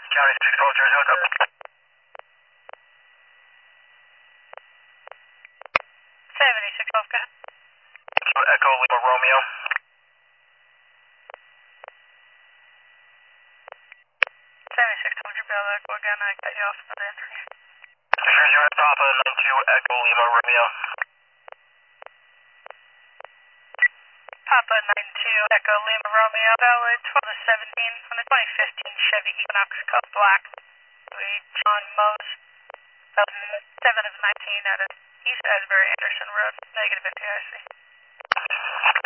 County 6 Vultures, hook up. Golf, go ahead. Echo Lima Romeo. 76 told you about Echo again, I cut you off on the answer. Sure, you're at Papa 92 Echo Lima Romeo. Papa 92 Echo Lima Romeo, valid 12 to 17 on the 2015 Chevy Equinox Cup Black. John Mose, 7 of 19 out of East Asbury Anderson Road, negative NTIC.